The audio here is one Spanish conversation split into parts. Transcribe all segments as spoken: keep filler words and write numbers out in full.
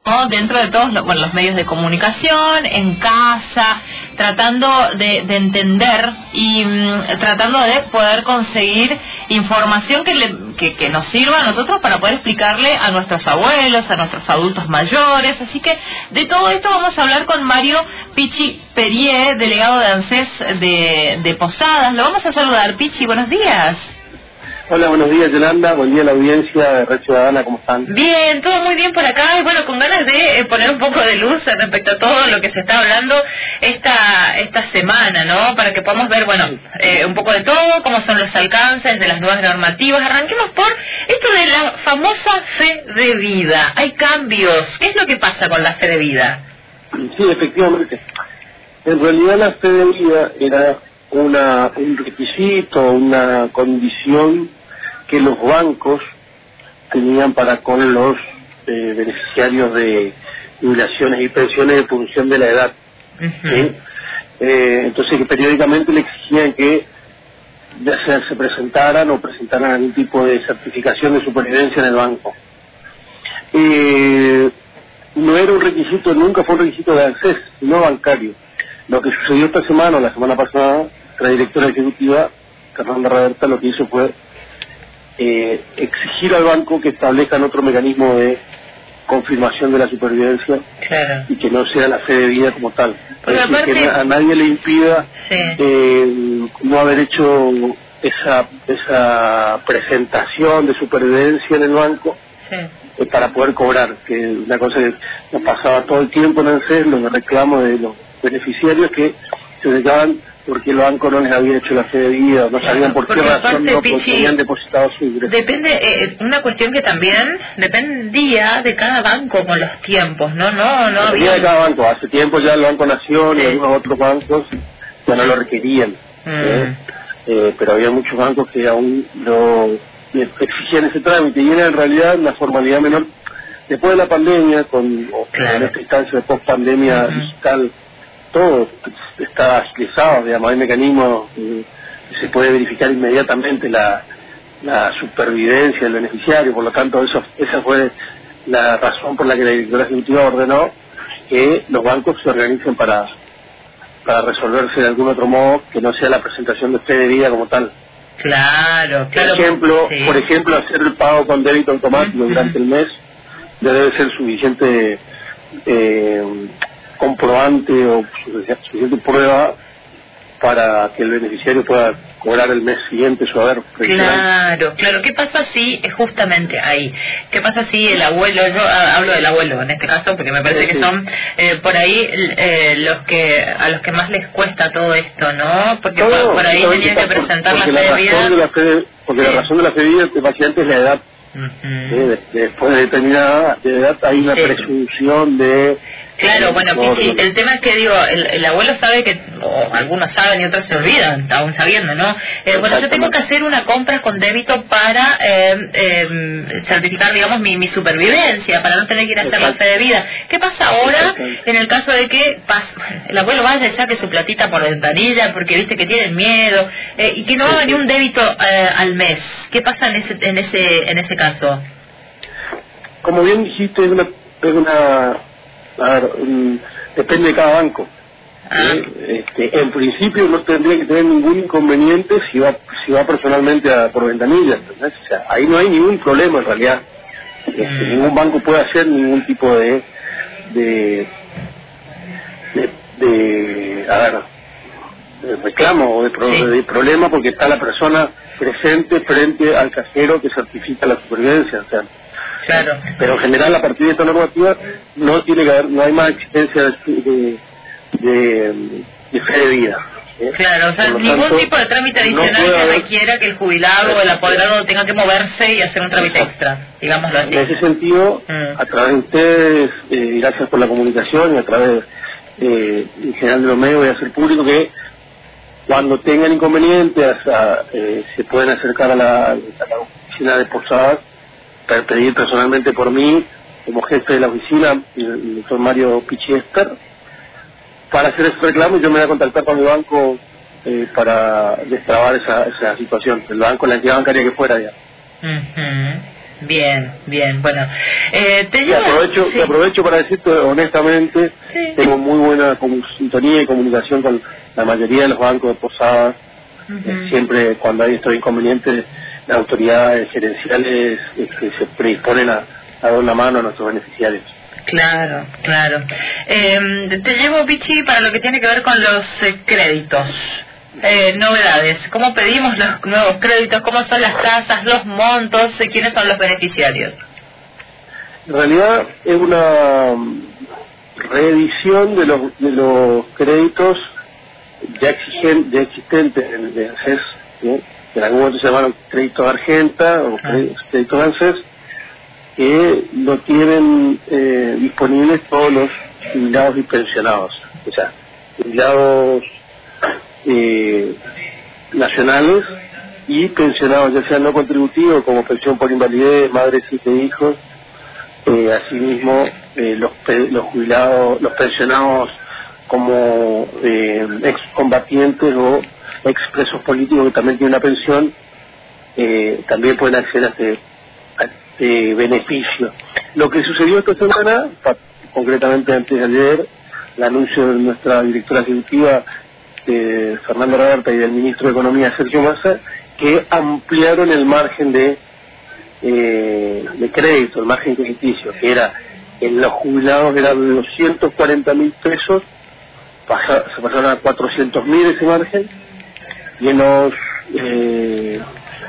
¿no? Dentro de todos los, bueno, los medios de comunicación, en casa, tratando de, de entender y mm, tratando de poder conseguir información que, le, que, que nos sirva a nosotros para poder explicarle a nuestros abuelos, a nuestros adultos mayores. Así que de todo esto vamos a hablar con Mario Pichi Perier, delegado de ANSES de, de Posadas. Lo vamos a saludar. Pichi, buenos días. Hola, buenos días, Yolanda. Buen día a la audiencia de Red Ciudadana. ¿Cómo están? Bien, todo muy bien por acá. Y bueno, con ganas de eh, poner un poco de luz respecto a todo lo que se está hablando esta esta semana, ¿no? Para que podamos ver, bueno, eh, un poco de todo, cómo son los alcances de las nuevas normativas. Arranquemos por esto de la famosa fe de vida. Hay cambios. ¿Qué es lo que pasa con la fe de vida? Sí, efectivamente. En realidad la fe de vida era una un requisito, una condición que los bancos tenían para con los eh, beneficiarios de jubilaciones y pensiones en función de la edad. Uh-huh. ¿Sí? Eh, entonces que periódicamente le exigían que ya sea se presentaran o presentaran algún tipo de certificación de supervivencia en el banco. Eh, no era un requisito, nunca fue un requisito de ANSES, sino bancario. Lo que sucedió esta semana o la semana pasada, la directora ejecutiva, Fernanda Raberta, lo que hizo fue eh, exigir al banco que establezcan otro mecanismo de confirmación de la supervivencia. Claro. Y que no sea la fe de vida como tal. Pero es decir, aparte... que a nadie le impida sí. eh, no haber hecho esa esa presentación de supervivencia en el banco. Sí. Eh, para poder cobrar, que una cosa que nos pasaba todo el tiempo en ANSES, los reclamos de los beneficiarios que se dedicaban porque el banco no les había hecho la fe de vida, no sabían por qué razón no habían depositado su ingreso. Depende, eh, una cuestión que también dependía de cada banco con los tiempos, ¿no? No, no había... de cada banco, hace tiempo ya el Banco Nación sí. y algunos otros bancos ya no lo requerían, mm. ¿eh? Eh, pero había muchos bancos que aún no exigían ese trámite y era en realidad una formalidad menor. Después de la pandemia, con claro. en esta instancia de post-pandemia uh-huh. digital, todo está agilizado, digamos, hay mecanismos que se puede verificar inmediatamente la, la supervivencia del beneficiario, por lo tanto eso esa fue la razón por la que la directora ejecutiva ordenó que los bancos se organicen para para resolverse de algún otro modo que no sea la presentación de fe de vida como tal. Claro, claro. Por ejemplo, sí. por ejemplo hacer el pago con débito automático uh-huh. durante el mes debe ser suficiente eh, comprobante o suficiente prueba para que el beneficiario pueda cobrar el mes siguiente su haber. Claro, claro. ¿Qué pasa si, justamente ahí, qué pasa si el abuelo, yo hablo del abuelo en este caso porque me parece sí, que sí. son eh, por ahí eh, los que a los que más les cuesta todo esto, ¿no? Porque no, por, por ahí tenían que presentar la fe de vida. De la fe, porque sí. la razón de la fe de vida básicamente es la edad. Uh-huh. ¿Sí? Después de determinada edad hay una sí. presunción de... Claro, bueno, Pichi, el tema es que digo, el, el abuelo sabe que, o algunos saben y otros se olvidan, aún sabiendo, ¿no? Eh, bueno, yo tengo que hacer una compra con débito para eh, eh, certificar, digamos, mi, mi supervivencia, para no tener que ir a hacer la fe de vida. ¿Qué pasa ahora en el caso de que pas, el abuelo vaya y saque su platita por ventanilla porque viste que tienen miedo eh, y que no haga ni un débito eh, al mes? ¿Qué pasa en ese en ese en ese caso? Como bien dijiste, es una... Es una... A ver, um, depende de cada banco. Ah. ¿eh? Este, en principio no tendría que tener ningún inconveniente si va si va personalmente a, por ventanilla. ¿Entendés? O sea, ahí no hay ningún problema en realidad. Este, mm. Ningún banco puede hacer ningún tipo de de, de, de a ver, de reclamo o de, pro, sí. de problema porque está la persona presente frente al cajero que certifica la supervivencia. O sea, claro. Pero en general a partir de esta normativa no tiene que haber, no hay más existencia de, de, de, de fe de vida. ¿eh? Claro, o sea, ningún tanto, tipo de trámite adicional no que haber... requiera que el jubilado o el apoderado tenga que moverse y hacer un trámite extra, digámoslo así. En ese sentido, mm. a través de ustedes, eh, gracias por la comunicación y a través eh, en general de los medios voy a hacer público que cuando tengan inconvenientes a, eh, se pueden acercar a la, a la oficina de Posadas para pedir personalmente por mí, como jefe de la oficina, el doctor Mario Pichiester, para hacer ese reclamo y yo me voy a contactar con mi banco eh, para destrabar esa, esa situación, el banco, la entidad bancaria que fuera ya. Uh-huh. bien, bien. Bueno, eh, te, llevo, te, aprovecho, sí. te aprovecho para decirte honestamente, sí. tengo muy buena sintonía y comunicación con la mayoría de los bancos de Posadas. Uh-huh. eh, siempre cuando hay estos inconvenientes, las autoridades gerenciales este, se predisponen a, a dar una mano a nuestros beneficiarios. Claro, claro. Eh, te llevo, Pichi, para lo que tiene que ver con los eh, créditos. Eh, novedades, ¿cómo pedimos los nuevos créditos? ¿Cómo son las tasas, los montos? ¿Quiénes son los beneficiarios? En realidad es una reedición de los de los créditos ya, exigen, ya existentes de, de ANSES, ¿sí? Que en algún momento se llamaron créditos Argenta o ah. créditos ANSES, que lo tienen eh, disponibles todos los jubilados y pensionados, o sea, jubilados eh, nacionales y pensionados, ya sean no contributivos como pensión por invalidez, madres y siete hijos, eh, asimismo eh, los, los jubilados, los pensionados como eh, excombatientes o expresos políticos que también tienen una pensión, eh, también pueden acceder a este Eh, beneficio. Lo que sucedió esta semana, concretamente antes de ayer, el anuncio de nuestra directora ejecutiva eh, Fernando Raberta y del ministro de Economía Sergio Massa, que ampliaron el margen de eh, de crédito, el margen crediticio, que era en los jubilados era de doscientos cuarenta mil pesos, pasa, se pasaron a cuatrocientos mil ese margen, y en los eh,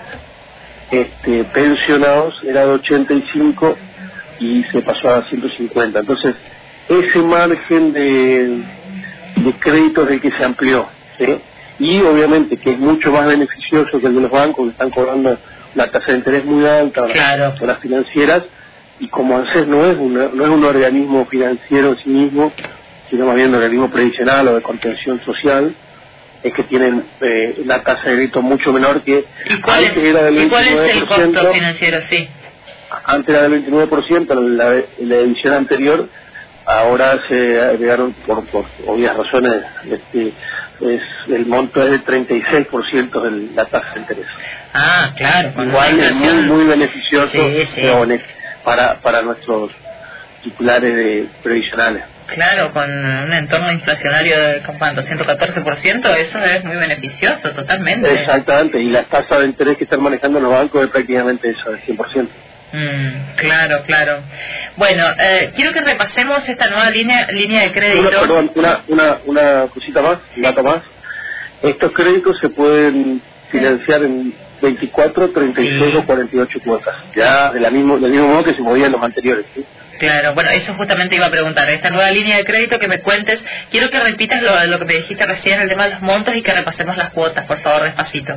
Este, pensionados era de ochenta y cinco y se pasó a ciento cincuenta. Entonces ese margen de, de créditos del que se amplió, ¿sí? Y obviamente que es mucho más beneficioso que el de los bancos, que están cobrando una tasa de interés muy alta, claro, o las financieras, y como ANSES no es una, no es un organismo financiero en sí mismo, sino más bien un organismo previsional o de contención social, es que tienen eh, una tasa de crédito mucho menor que ¿Y cuál antes es, era del ¿y cuál veintinueve por ciento, es el costo financiero? Sí. Antes era del veintinueve por ciento, en la, en la edición anterior, ahora se agregaron por, por obvias razones, este, es, el monto es del treinta y seis por ciento de la tasa de interés. Ah, claro. Igual es muy, muy beneficioso, sí, sí. para para nuestros titulares de previsionales. Claro, con un entorno inflacionario de ¿cuánto? ciento catorce por ciento, eso es muy beneficioso, totalmente. Exactamente, y la tasa de interés que están manejando los bancos es prácticamente eso, del cien por ciento. Mm, claro, claro. Bueno, eh, quiero que repasemos esta nueva línea línea de crédito. Una, perdón, una, una, una cosita más, un dato más. Estos créditos se pueden financiar en veinticuatro, treinta y seis sí. o cuarenta y ocho cuotas, ya de la mismo, del mismo modo que se movían los anteriores, ¿sí? Claro, bueno, eso justamente iba a preguntar. Esta nueva línea de crédito que me cuentes, quiero que repitas lo, lo que me dijiste recién, el tema de los montos, y que repasemos las cuotas, por favor, despacito.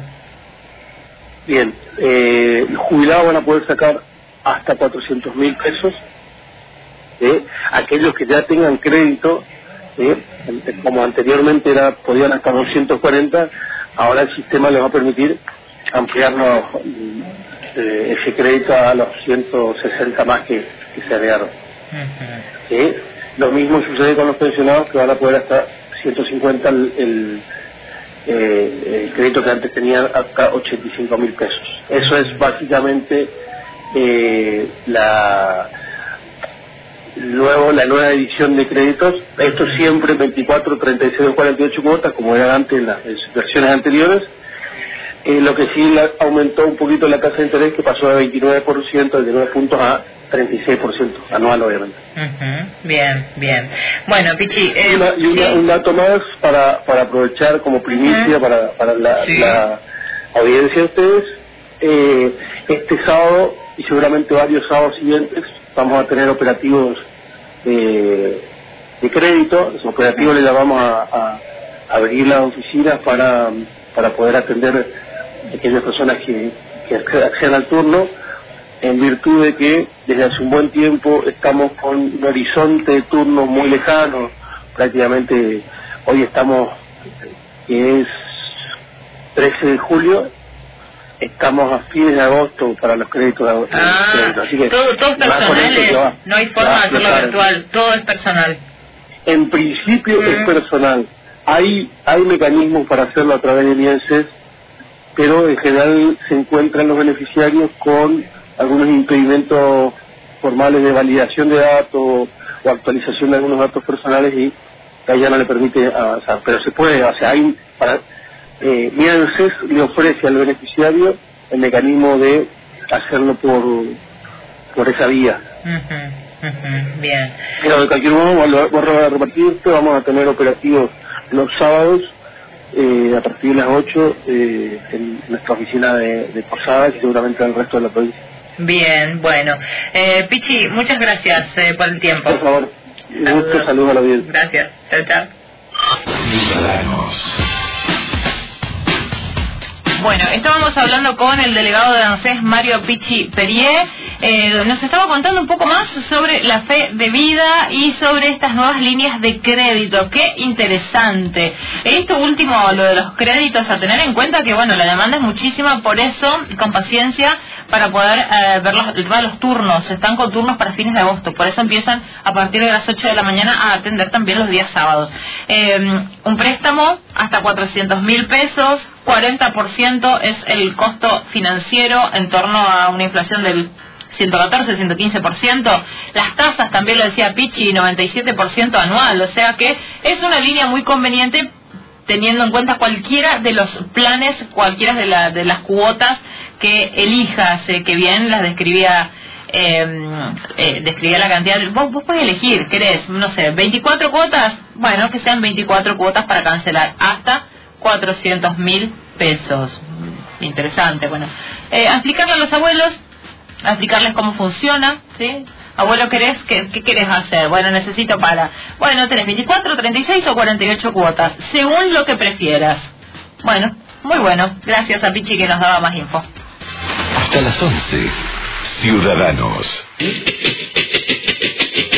Bien, eh, los jubilados van a poder sacar hasta cuatrocientos mil pesos. ¿eh? Aquellos que ya tengan crédito, ¿eh? como anteriormente era podían hasta doscientos cuarenta, ahora el sistema les va a permitir ampliarnos eh, ese crédito a los ciento sesenta más que, que se agregaron. Uh-huh. ¿Sí? Lo mismo sucede con los pensionados, que van a poder hasta ciento cincuenta el, el, eh, el crédito que antes tenían hasta ochenta y cinco mil pesos. Eso es básicamente eh, la luego la nueva edición de créditos. Esto siempre veinticuatro, treinta y seis o cuarenta y ocho cuotas, como era antes en las versiones anteriores. Eh, lo que sí la, aumentó un poquito la tasa de interés, que pasó de veintinueve por ciento, de veintinueve puntos a treinta y seis por ciento anual, obviamente. Uh-huh. Bien, bien. Bueno, Pichi... Eh, y una, y una, sí. un dato más para, para aprovechar como primicia uh-huh. para, para la, sí. la audiencia de ustedes. Eh, este sábado y seguramente varios sábados siguientes vamos a tener operativos eh, de crédito. Los operativos uh-huh. le llamamos a, a, a abrir las oficinas para, para poder atender a aquellas personas que, que accedan al turno, en virtud de que desde hace un buen tiempo estamos con un horizonte de turnos muy lejano. Prácticamente hoy estamos, que es trece de julio, estamos a fines de agosto para los créditos de agosto. Ah, crédito. Así que todo, todo es personal, no hay forma de hacerlo virtual, todo es personal. En principio mm. es personal. Hay hay mecanismos para hacerlo a través de I E N S E S, pero en general se encuentran los beneficiarios con algunos impedimentos formales de validación de datos o actualización de algunos datos personales, y ahí ya no le permite avanzar. Pero se puede, o sea, hay para eh, mira, el C E S le ofrece al beneficiario el mecanismo de hacerlo por por esa vía. Uh-huh, uh-huh, bien. Pero de cualquier modo, vamos a repartirte, vamos a tener operativos los sábados eh, a partir de las ocho eh, en nuestra oficina de, de Posadas y seguramente en el resto de la provincia. Bien, bueno. Eh, Pichi, muchas gracias eh, por el tiempo. Por favor, un gusto, saludos a la audiencia. Gracias, chao, chao. Bueno, estábamos hablando con el delegado de ANSES, Mario Pichi Perié. Eh, nos estaba contando un poco más sobre la fe de vida y sobre estas nuevas líneas de crédito. ¡Qué interesante! Esto último, lo de los créditos, a tener en cuenta que, bueno, la demanda es muchísima, por eso, con paciencia, para poder eh, ver los, el tema de los turnos. Están con turnos para fines de agosto, por eso empiezan a partir de las ocho de la mañana a atender también los días sábados. Eh, un préstamo hasta cuatrocientos mil pesos, cuarenta por ciento es el costo financiero en torno a una inflación del ciento catorce, ciento quince por ciento. Las tasas, también lo decía Pichi, noventa y siete por ciento anual, o sea que es una línea muy conveniente teniendo en cuenta cualquiera de los planes, cualquiera de, la, de las cuotas que elijas, eh, que bien las describía eh, eh, describía la cantidad. Vos, vos puedes elegir, querés, no sé, veinticuatro cuotas, bueno, que sean veinticuatro cuotas para cancelar hasta cuatrocientos mil pesos. Interesante, bueno. Eh, explicarle a los abuelos, a explicarles cómo funciona, ¿sí? Abuelo, ¿querés? ¿Qué, ¿Qué querés hacer? Bueno, necesito para... Bueno, tenés veinticuatro, treinta y seis o cuarenta y ocho cuotas, según lo que prefieras. Bueno, muy bueno. Gracias a Pichi que nos daba más info. Hasta las once, Ciudadanos.